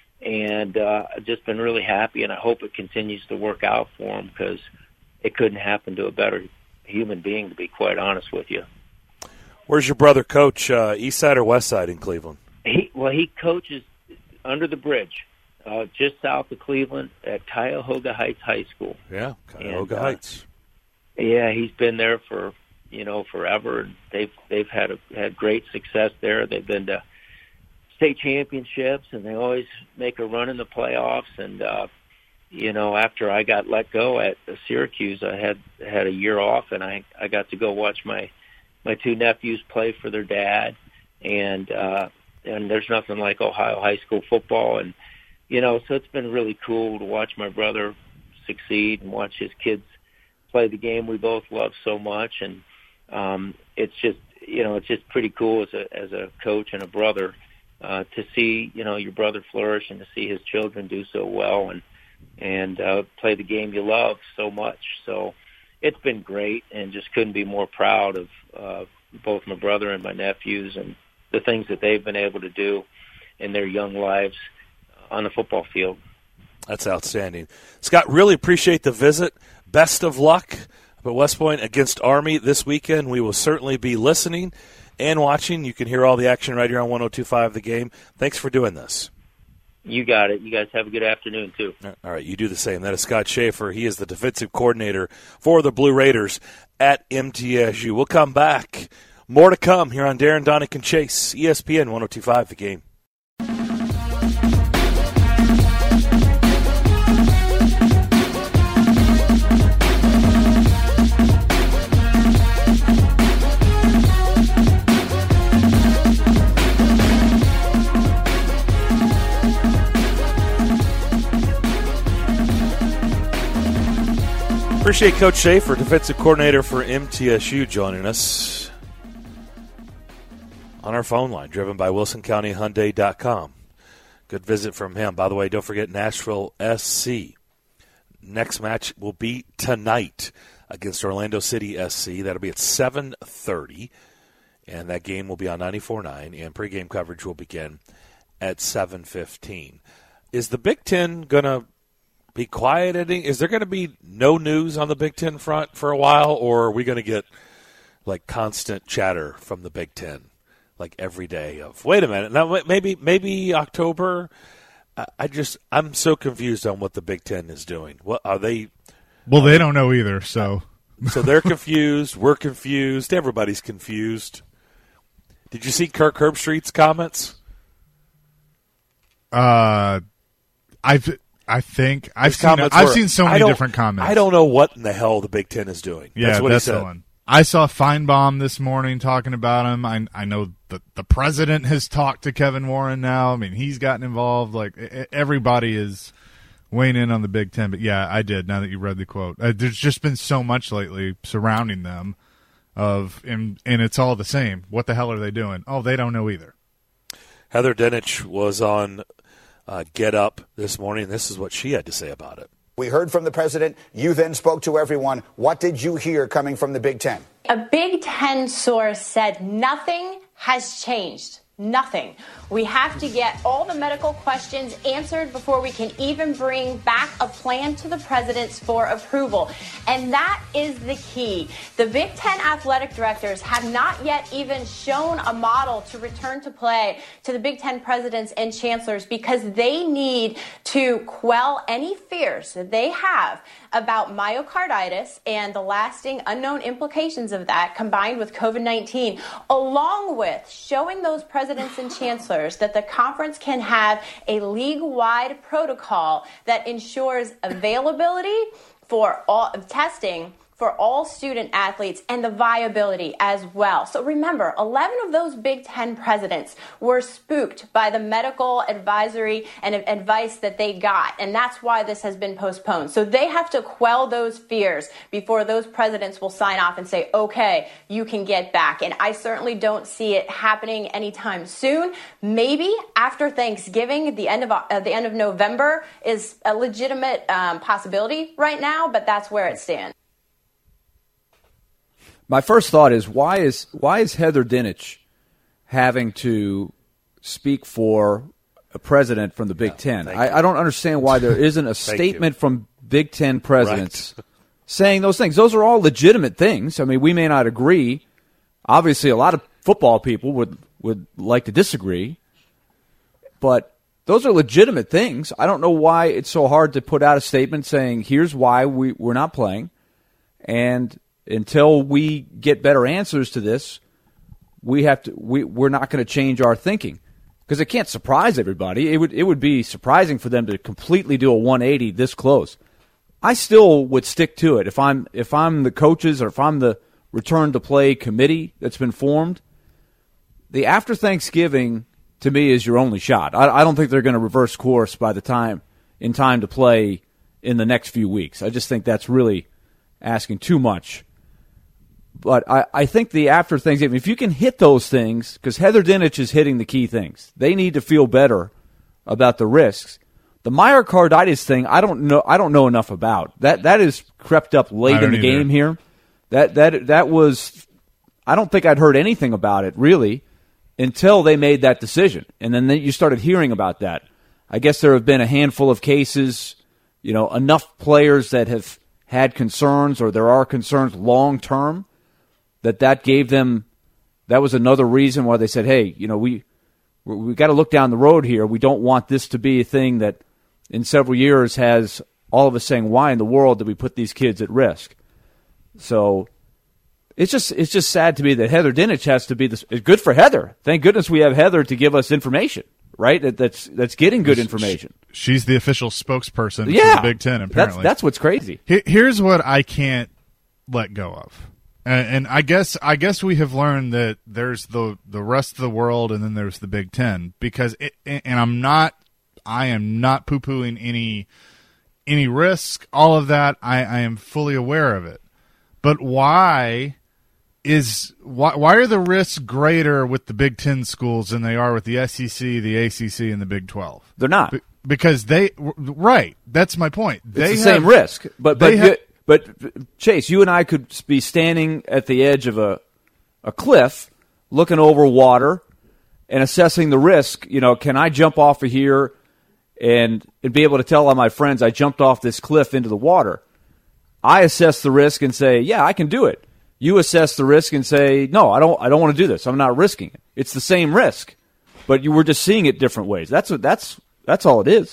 And uh, I've just been really happy, and I hope it continues to work out for him, because it couldn't happen to a better human being, to be quite honest with you. Where's your brother coach, uh, east side or west side in Cleveland? He, well, he coaches under the bridge, uh, just south of Cleveland at Cuyahoga Heights High School. Yeah, Cuyahoga and, uh, Heights. Yeah, he's been there for, you know, forever. They've they've had a, had great success there. They've been to state championships, and they always make a run in the playoffs. And uh, you know, after I got let go at Syracuse, I had had a year off, and I I got to go watch my my two nephews play for their dad. And uh, and there's nothing like Ohio high school football, and you know, so it's been really cool to watch my brother succeed and watch his kids play the game we both love so much. And um, it's just, you know, it's just pretty cool as a as a coach and a brother uh, to see, you know, your brother flourish and to see his children do so well and and uh, play the game you love so much. So it's been great, and just couldn't be more proud of uh, both my brother and my nephews and the things that they've been able to do in their young lives on the football field. That's outstanding. Scott, really appreciate the visit. Best of luck at West Point against Army this weekend. We will certainly be listening and watching. You can hear all the action right here on one oh two point five The Game. Thanks for doing this. You got it. You guys have a good afternoon, too. All right, you do the same. That is Scott Schaefer. He is the defensive coordinator for the Blue Raiders at M T S U. We'll come back. More to come here on Darren, Donick, and Chase, E S P N one oh two point five The Game. Appreciate Coach Schaefer, defensive coordinator for M T S U, joining us on our phone line, driven by Wilson County Hyundai dot com. Good visit from him. By the way, don't forget Nashville S C. Next match will be tonight against Orlando City S C. That'll be at seven thirty, and that game will be on ninety-four point nine, and pregame coverage will begin at seven fifteen. Is the Big Ten going to be quiet ending? Is there going to be no news on the Big Ten front for a while, or are we going to get like constant chatter from the Big Ten, like every day of, wait a minute, now maybe maybe October? I just I'm so confused on what the Big Ten is doing. What are they? Well, they don't know either. So so they're confused. We're confused. Everybody's confused. Did you see Kirk Herbstreit's comments? Uh, I've I think I've His seen I've were, seen so many different comments. I don't know what in the hell the Big Ten is doing. Yeah, that's what that's he said. the one. I saw Feinbaum this morning talking about him. I I know that the president has talked to Kevin Warren now. I mean, he's gotten involved. Like everybody is weighing in on the Big Ten. But yeah, I did. Now that you read the quote, uh, there's just been so much lately surrounding them. Of and and it's all the same. What the hell are they doing? Oh, they don't know either. Heather Dinich was on uh, Get Up this morning. This is what she had to say about it. We heard from the president. You then spoke to everyone. What did you hear coming from the Big Ten? A Big Ten source said nothing has changed. Nothing. We have to get all the medical questions answered before we can even bring back a plan to the presidents for approval. And that is the key. The Big Ten athletic directors have not yet even shown a model to return to play to the Big Ten presidents and chancellors because they need to quell any fears that they have about myocarditis and the lasting unknown implications of that combined with COVID nineteen, along with showing those presidents and chancellors that the conference can have a league-wide protocol that ensures availability for all testing for all student athletes and the viability as well. So remember, eleven of those Big Ten presidents were spooked by the medical advisory and advice that they got, and that's why this has been postponed. So they have to quell those fears before those presidents will sign off and say, okay, you can get back. And I certainly don't see it happening anytime soon. Maybe after Thanksgiving, at the end of, at the end of November is a legitimate um, possibility right now, but that's where it stands. My first thought is why is why is Heather Dinich having to speak for a president from the Big Yeah, Ten? I, I don't understand why there isn't a statement from Big Ten presidents Right. saying those things. Those are all legitimate things. I mean, we may not agree. Obviously, a lot of football people would, would like to disagree. But those are legitimate things. I don't know why it's so hard to put out a statement saying, here's why we, we're not playing. And until we get better answers to this, we have to. We we're not going to change our thinking because it can't surprise everybody. It would it would be surprising for them to completely do a one eighty this close. I still would stick to it if I'm if I'm the coaches or if I'm the return to play committee that's been formed. The after Thanksgiving to me is your only shot. I, I don't think they're going to reverse course by the time in time to play in the next few weeks. I just think that's really asking too much. But I, I think the after Thanksgiving, if you can hit those things, because Heather Dinich is hitting the key things. They need to feel better about the risks. The myocarditis thing, I don't know. I don't know enough about that. That is crept up late in the either. game here. That that that was. I don't think I'd heard anything about it really until they made that decision, and then you started hearing about that. I guess there have been a handful of cases. You know, enough players that have had concerns, or there are concerns long term. That that gave them, that was another reason why they said, hey, you know, we we got to look down the road here. We don't want this to be a thing that in several years has all of us saying, why in the world did we put these kids at risk? So it's just it's just sad to me that Heather Dinich has to be this. It's good for Heather. Thank goodness we have Heather to give us information, right? That, that's that's getting good information. She's the official spokesperson yeah, for the Big Ten, apparently. That's, that's what's crazy. Here's what I can't let go of. And, and I guess I guess we have learned that there's the the rest of the world, and then there's the Big Ten. Because it, and I'm not, I am not poo pooing any any risk. All of that, I, I am fully aware of it. But why is why why are the risks greater with the Big Ten schools than they are with the S E C, the A C C, and the Big twelve? They're not Be, because they right. That's my point. They it's the have, same risk, but but. have, But, Chase, you and I could be standing at the edge of a a cliff, looking over water and assessing the risk. You know, can I jump off of here and, and be able to tell all my friends I jumped off this cliff into the water? I assess the risk and say, yeah, I can do it. You assess the risk and say, no, I don't I don't want to do this. I'm not risking it. It's the same risk, but you were just seeing it different ways. That's what that's that's all it is.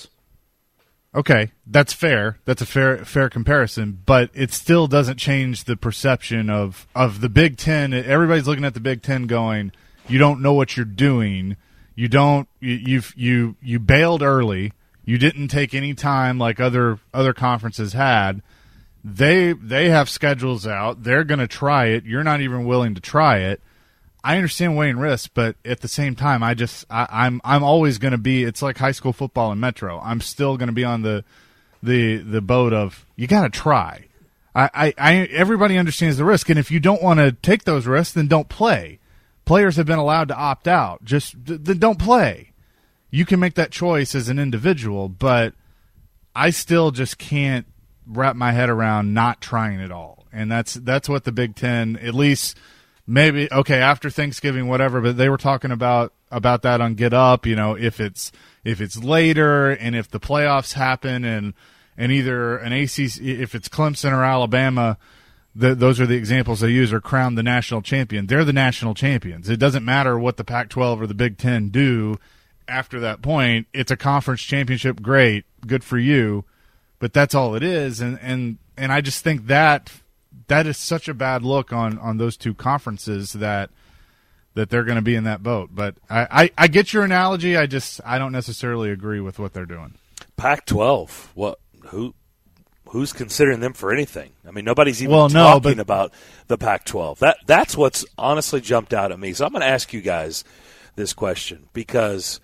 Okay, that's fair. That's a fair fair comparison, but it still doesn't change the perception of, of the Big Ten. Everybody's looking at the Big Ten going, You don't know what you're doing. You don't. You, you've you you bailed early. You didn't take any time like other other conferences had. They they have schedules out. They're going to try it. You're not even willing to try it. I understand weighing risks, but at the same time, I just I, I'm I'm always going to be. It's like high school football in Metro. I'm still going to be on the the the boat of you got to try. I, I, I everybody understands the risk, and if you don't want to take those risks, then don't play. Players have been allowed to opt out. Just then don't play. You can make that choice as an individual, but I still just can't wrap my head around not trying it all. And that's that's what the Big Ten, at least maybe okay after Thanksgiving, whatever. But they were talking about about that on Get Up. You know, if it's if it's later and if the playoffs happen and and either an A C C, if it's Clemson or Alabama. The, those are the examples they use, are crowned the national champion. They're the national champions. It doesn't matter what the Pac twelve or the Big Ten do after that point. It's a conference championship. Great. Good for you. But that's all it is. And, and, and I just think that that is such a bad look on, on those two conferences that that they're going to be in that boat. But I, I, I get your analogy. I just I don't necessarily agree with what they're doing. Pac twelve. What? Who? Who's considering them for anything? I mean, nobody's even well, no, talking but, about the Pac twelve. That that's what's honestly jumped out at me. So I'm going to ask you guys this question because,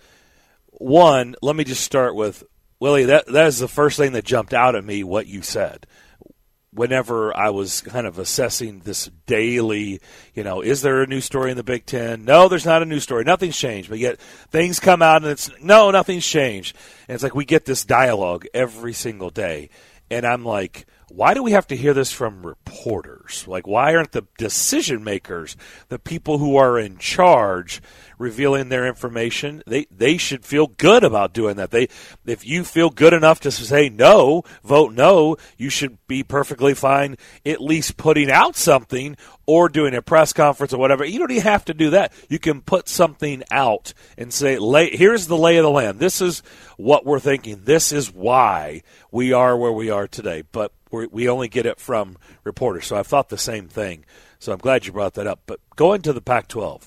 one, let me just start with, Willie, that, that is the first thing that jumped out at me, what you said. Whenever I was kind of assessing this daily, you know, is there a new story in the Big Ten? No, there's not a new story. Nothing's changed. But yet things come out and it's, no, nothing's changed. And it's like we get this dialogue every single day. And I'm like, why do we have to hear this from reporters? Like, why aren't the decision makers, the people who are in charge, revealing their information? They they should feel good about doing that. They, if you feel good enough to say no, vote no, you should be perfectly fine at least putting out something or doing a press conference or whatever. You don't even have to do that. You can put something out and say, lay, here's the lay of the land. This is what we're thinking. This is why we are where we are today. But we're, we only get it from reporters. So I've thought the same thing. So I'm glad you brought that up. But going to the Pac twelve.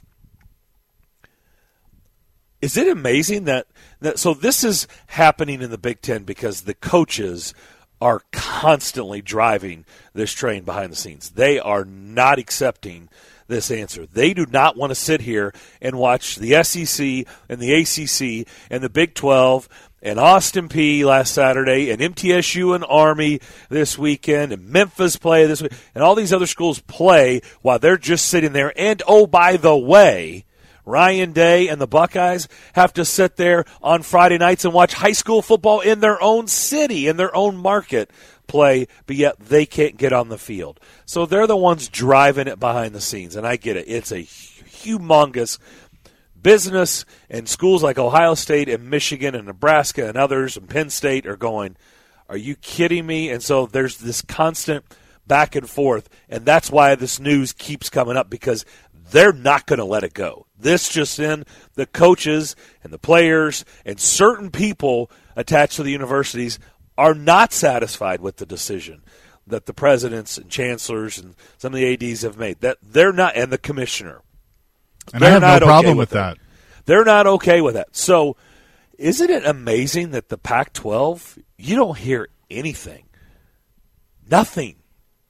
Is it amazing that, that – so this is happening in the Big Ten because the coaches are constantly driving this train behind the scenes. They are not accepting this answer. They do not want to sit here and watch the S E C and the A C C and the Big twelve and Austin Peay last Saturday and M T S U and Army this weekend and Memphis play this week and all these other schools play while they're just sitting there. And, oh, by the way – Ryan Day and the Buckeyes have to sit there on Friday nights and watch high school football in their own city, in their own market play, but yet they can't get on the field. So they're the ones driving it behind the scenes, and I get it. It's a humongous business, and schools like Ohio State and Michigan and Nebraska and others and Penn State are going, are you kidding me? And so there's this constant back and forth, and that's why this news keeps coming up, because they're not going to let it go. This just in, the coaches and the players and certain people attached to the universities are not satisfied with the decision that the presidents and chancellors and some of the A Ds have made. That they're not, and the commissioner. And I have no problem with that. They're not okay with that. So isn't it amazing that the Pac twelve, you don't hear anything. Nothing.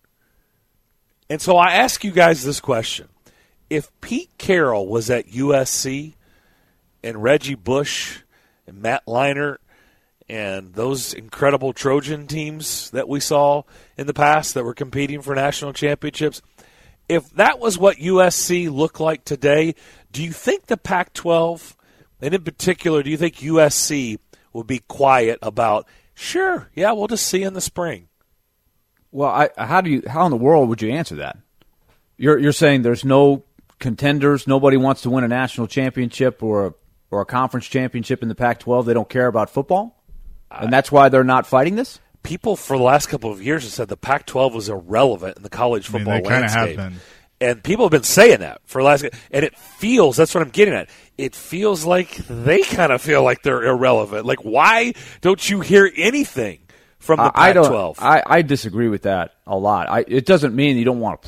And so I ask you guys this question. If Pete Carroll was at U S C and Reggie Bush and Matt Leinart and those incredible Trojan teams that we saw in the past that were competing for national championships, if that was what U S C looked like today, do you think the Pac twelve, and in particular, do you think U S C would be quiet about, sure, yeah, we'll just see in the spring? Well, I, how do you? How in the world would you answer that? You're you're saying there's no contenders, nobody wants to win a national championship or a, or a conference championship in the Pac twelve. They don't care about football, and that's why they're not fighting this? People for the last couple of years have said the Pac twelve was irrelevant in the college football I mean, they landscape. Have been. And people have been saying that for the last – and it feels – that's what I'm getting at. It feels like they kind of feel like they're irrelevant. Like, why don't you hear anything from the uh, Pac twelve? I, don't, I, I disagree with that a lot. I, it doesn't mean you don't want to play.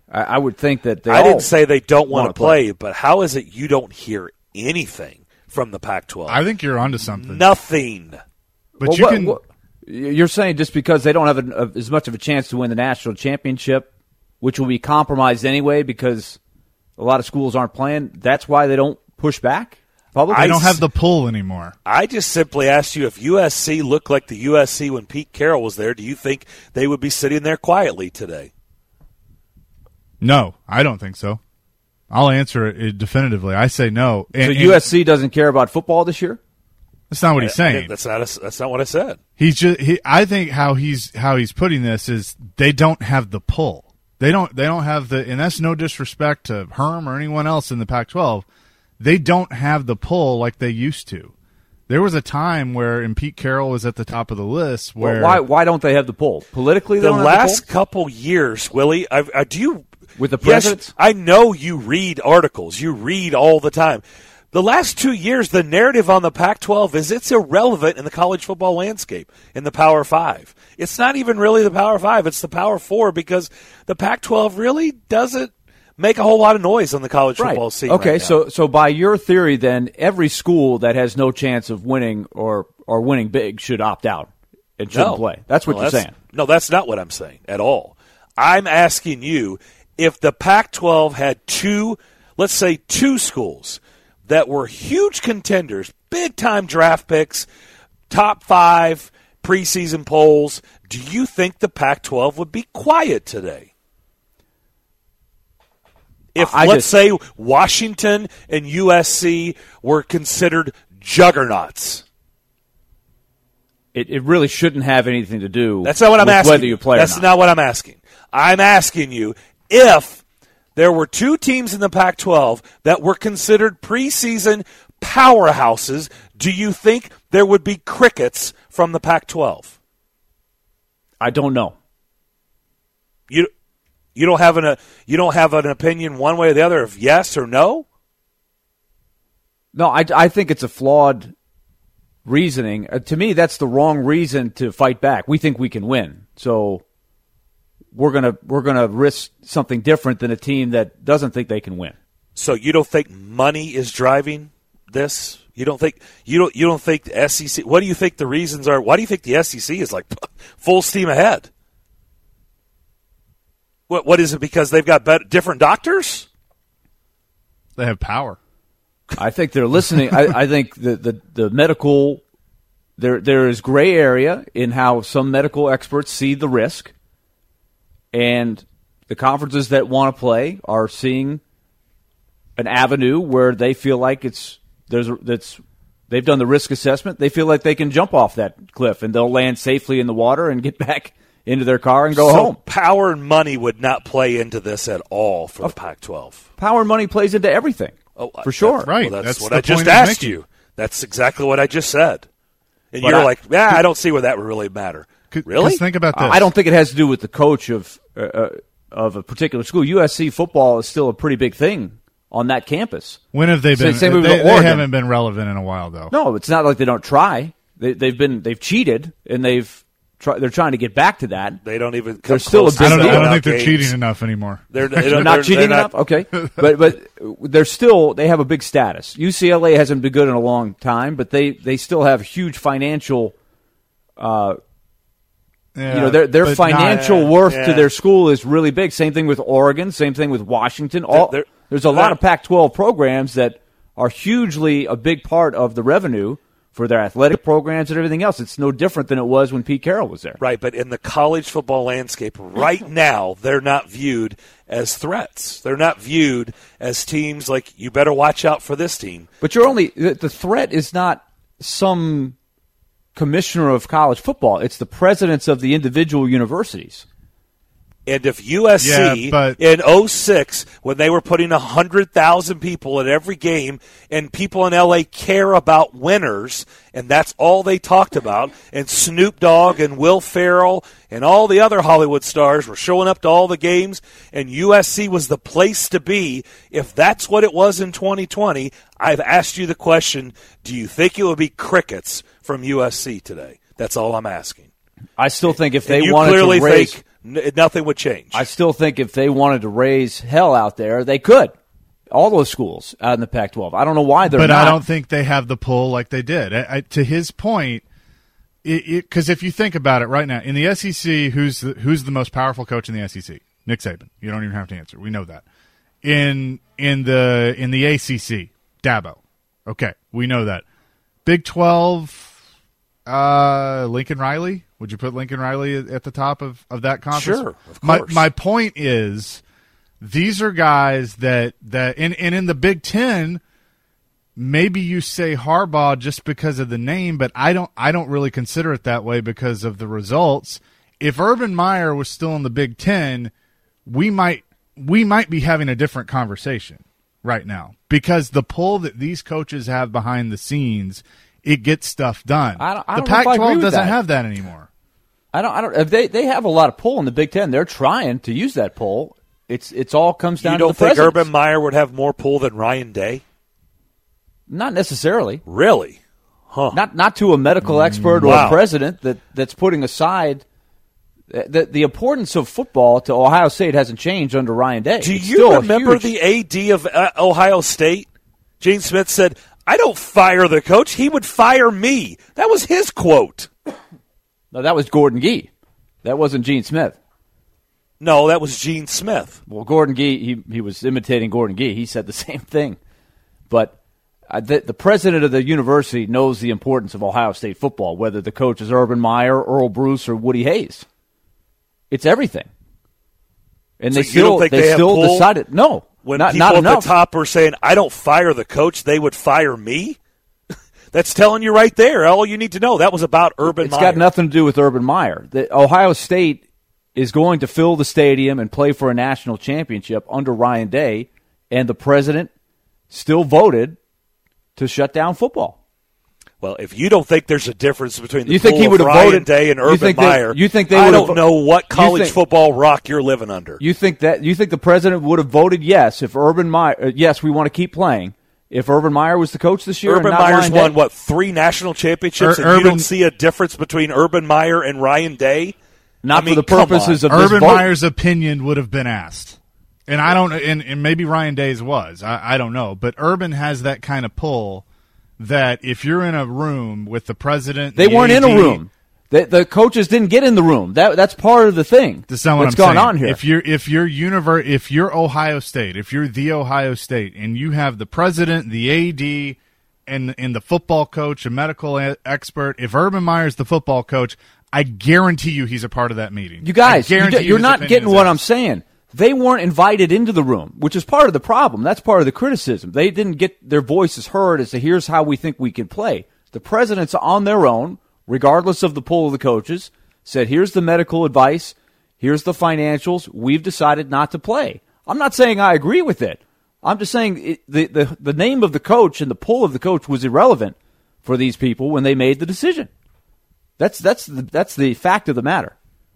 I, I would think that they I all didn't say they don't want to play, play, but how is it you don't hear anything from the Pac twelve? I think you're onto something. Nothing. But well, you what, can. What, you're saying just because they don't have a, a, as much of a chance to win the national championship, which will be compromised anyway because a lot of schools aren't playing, that's why they don't push back? Publicly? I don't have the pull anymore. I just simply asked you if U S C looked like the U S C when Pete Carroll was there, do you think they would be sitting there quietly today? No, I don't think so. I'll answer it definitively. I say no. And, so U S C doesn't care about football this year? That's not what he's saying. I, I, that's not a, that's not what I said. He's just. He, I think how he's how he's putting this is they don't have the pull. They don't. They don't have the. And that's no disrespect to Herm or anyone else in the Pac twelve. They don't have the pull like they used to. There was a time where, and Pete Carroll was at the top of the list. Where well, why why don't they have the pull politically? They the don't last have the couple years, Willie, I, I, do you with the Yes, presidents? I know you read articles. You read all the time. The last two years, the narrative on the Pac twelve is it's irrelevant in the college football landscape, in the Power Five. It's not even really the Power Five. It's the Power Four because the Pac twelve really doesn't make a whole lot of noise on the college right. football scene. Okay, right so so by your theory, then every school that has no chance of winning or, or winning big should opt out and shouldn't no. play. That's what no, you're that's, saying. No, that's not what I'm saying at all. I'm asking you if the Pac twelve had two, let's say two schools that were huge contenders, big-time draft picks, top five preseason polls, do you think the Pac twelve would be quiet today? If, I let's just, say, Washington and U S C were considered juggernauts. It, it really shouldn't have anything to do That's not what I'm with asking. whether you play That's or not. not what I'm asking. I'm asking you if there were two teams in the Pac twelve that were considered preseason powerhouses, do you think there would be crickets from the Pac twelve? I don't know. You you don't have an you don't have an opinion one way or the other of yes or no? No, I, I think it's a flawed reasoning. Uh, to me, that's the wrong reason to fight back. We think we can win, so we're gonna we're gonna risk something different than a team that doesn't think they can win. So you don't think money is driving this? You don't think you don't you don't think the S E C? What do you think the reasons are? Why do you think the S E C is like full steam ahead? What what is it? Because they've got better, different doctors? They have power. I think they're listening. I, I think the, the, the medical there there is gray area in how some medical experts see the risk, and the conferences that want to play are seeing an avenue where they feel like it's there's that's they've done the risk assessment. They feel like they can jump off that cliff and they'll land safely in the water and get back into their car and go so home. Power and money would not play into this at all for the Pac twelve. Power and money plays into everything. Oh, for sure. That's, Right. Well, that's, That's what the I just point I'm asked making. you. That's exactly what I just said. And But you're I- like, yeah, I don't see where that would really matter. Cause, Really? 'cause think about this. I don't think it has to do with the coach of uh, uh, of a particular school. U S C football is still a pretty big thing on that campus. When have they Same- been? same with they, they Oregon. haven't been relevant in a while, though. No, it's not like they don't try. They, they've been they've cheated and they've try, they're trying to get back to that. They don't even. They're come still a close big I to don't, I deal. don't selling think out they're games. cheating enough anymore. They're, they They're don't- not they're- cheating they're enough. Okay, but but they're still they have a big status. U C L A hasn't been good in a long time, but they, they still have huge financial. Uh, Yeah, you know their their but financial not- worth yeah. to their school is really big. Same thing with Oregon. Same thing with Washington. All They're- there's a they're lot not- of Pac twelve programs that are hugely a big part of the revenue for their athletic programs and everything else. It's no different than it was when Pete Carroll was there. Right, but in the college football landscape right now, they're not viewed as threats. They're not viewed as teams like, you better watch out for this team. But you're only the the threat is not some commissioner of college football. It's the presidents of the individual universities. And if U S C Yeah, but- in oh six, when they were putting one hundred thousand people at every game, and people in L A care about winners, and that's all they talked about, and Snoop Dogg and Will Ferrell and all the other Hollywood stars were showing up to all the games, and U S C was the place to be, if that's what it was in twenty twenty, I've asked you the question, do you think it would be crickets from U S C today? That's all I'm asking. I still think if they And you wanted clearly to raise, think N- nothing would change. I still think if they wanted to raise hell out there, they could. All those schools out in the Pac twelve. I don't know why they're but not. But I don't think they have the pull like they did. I, I, to his point, because if you think about it right now, in the S E C, who's the, who's the most powerful coach in the S E C? Nick Saban. You don't even have to answer. We know that. In in the in the A C C, Dabo. Okay, we know that. Big twelve, uh, Lincoln Riley. Would you put Lincoln Riley at the top of, of that conference? Sure, of my course. my point is, these are guys that that and, and in the Big Ten, maybe you say Harbaugh just because of the name, but I don't I don't really consider it that way because of the results. If Urban Meyer was still in the Big Ten, we might we might be having a different conversation right now because the pull that these coaches have behind the scenes, it gets stuff done. I don't, I the don't know if I Pac agree twelve with doesn't that. have that anymore. I don't. I don't. If they they have a lot of pull in the Big Ten. They're trying to use that pull. It's it's all comes down You to don't the think presidents. Urban Meyer would have more pull than Ryan Day? Not necessarily. Really? Huh. Not not to a medical expert or Wow. a president that, that's putting aside the the importance of football to Ohio State hasn't changed under Ryan Day. Do It's you still a remember huge- the A D of uh, Ohio State? Gene Smith said, "I don't fire the coach; he would fire me." That was his quote. No, that was Gordon Gee. That wasn't Gene Smith. No, that was Gene Smith. Well, Gordon Gee, he he was imitating Gordon Gee. He said the same thing, but. Uh, the, the president of the university knows the importance of Ohio State football, whether the coach is Urban Meyer, Earl Bruce, or Woody Hayes. It's everything. And So they you still don't think they, they have still pull? decided no, When not, people not at enough. the top are saying, "I don't fire the coach," they would fire me. That's telling you right there. All you need to know. That was about Urban It's Meyer. got nothing to do with Urban Meyer. The, Ohio State is going to fill the stadium and play for a national championship under Ryan Day, and the president still voted to shut down football. Well, if you don't think there's a difference between the You think pool he of would have Ryan voted- Day and you Urban think they- Meyer, you think they I would don't have- know what you college think- football rock you're living under. You think that you think the president would have voted yes if Urban Meyer? Uh, yes, we want to keep playing. If Urban Meyer was the coach this year, Urban and not Meyer's Ryan won, Day? what, three national championships, Ur- and you Urban- don't see a difference between Urban Meyer and Ryan Day? Not I mean, for the come purposes on. of this Urban vote. Meyer's opinion would have been asked. And I don't and, and maybe Ryan Day's was. I, I don't know. But Urban has that kind of pull that if you're in a room with the president, They the weren't in A a D, room. The, the coaches didn't get in the room. That that's part of the thing. That's not what that's I'm going saying. on here. If you're if you're univer- if you're Ohio State, if you're the Ohio State, and you have the president, the A D, and and the football coach, a medical a- expert, if Urban Meyer's the football coach, I guarantee you he's a part of that meeting. You guys, I you, guarantee you you're his not opinion getting is what asked. I'm saying. They weren't invited into the room, which is part of the problem. That's part of the criticism. They didn't get their voices heard as to here's how we think we can play. The president's on their own, regardless of the pull of the coaches, said here's the medical advice, here's the financials, we've decided not to play. I'm not saying I agree with it. I'm just saying it, the, the, the name of the coach and the pull of the coach was irrelevant for these people when they made the decision. That's, that's, the, that's the fact of the matter.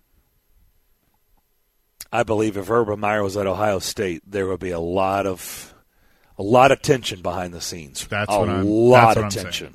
I believe if Urban Meyer was at Ohio State, there would be a lot of a lot of tension behind the scenes. That's a what I'm- lot that's what of I'm saying. tension.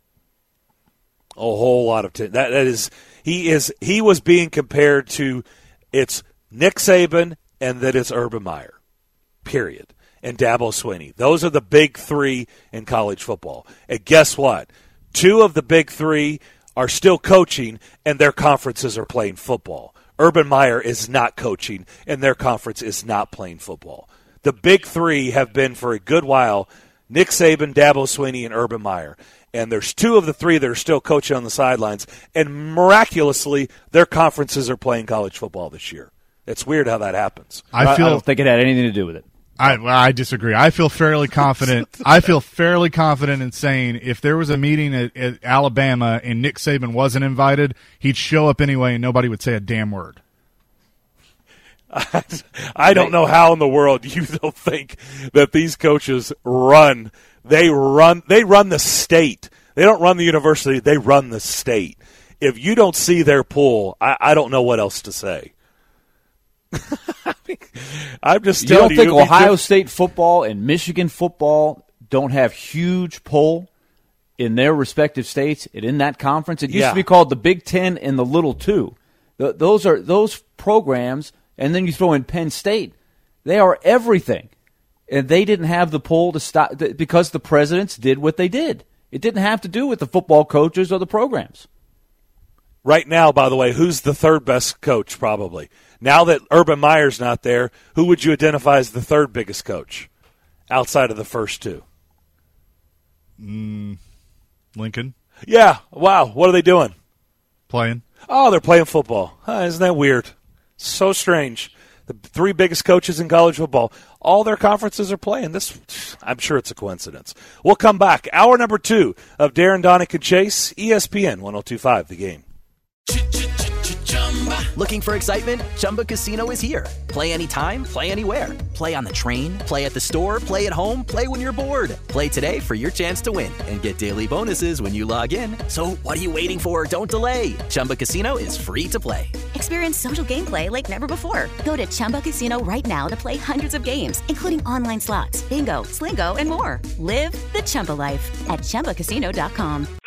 A whole lot of tension. That that is he is he was being compared to it's Nick Saban and that it's Urban Meyer. Period. And Dabo Swinney. Those are the big three in college football. And guess what? Two of the big three are still coaching, and their conferences are playing football. Urban Meyer is not coaching, and their conference is not playing football. The big three have been for a good while Nick Saban, Dabo Swinney, and Urban Meyer. And there's two of the three that are still coaching on the sidelines, and miraculously, their conferences are playing college football this year. It's weird how that happens. I feel I don't think it had anything to do with it. I well, I disagree. I feel fairly confident. I feel fairly confident in saying if there was a meeting at, at Alabama and Nick Saban wasn't invited, he'd show up anyway, and nobody would say a damn word. I don't know how in the world you don't think that these coaches run. They run. They run the state. They don't run the university. They run the state. If you don't see their pull, I, I don't know what else to say. I'm just You telling don't you. think it'd be Ohio diff- State football and Michigan football don't have huge pull in their respective states and in that conference? It used Yeah. to be called the Big Ten and the Little Two. Th- those are those programs, and then you throw in Penn State. They are everything. And they didn't have the pull to stop because the presidents did what they did. It didn't have to do with the football coaches or the programs. Right now, by the way, who's the third best coach probably? Now that Urban Meyer's not there, who would you identify as the third biggest coach outside of the first two? Mm, Lincoln. Yeah. Wow. What are they doing? Playing. Oh, they're playing football. Huh, isn't that weird? So strange. The three biggest coaches in college football, all their conferences are playing. This, I'm sure it's a coincidence. We'll come back. Hour number two of Darren, Donick, and Chase, E S P N one oh two point five, The Game. Looking for excitement? Chumba Casino is here. Play anytime, play anywhere. Play on the train, play at the store, play at home, play when you're bored. Play today for your chance to win and get daily bonuses when you log in. So what are you waiting for? Don't delay. Chumba Casino is free to play. Experience social gameplay like never before. Go to Chumba Casino right now to play hundreds of games, including online slots, bingo, Slingo, and more. Live the Chumba life at Chumba Casino dot com.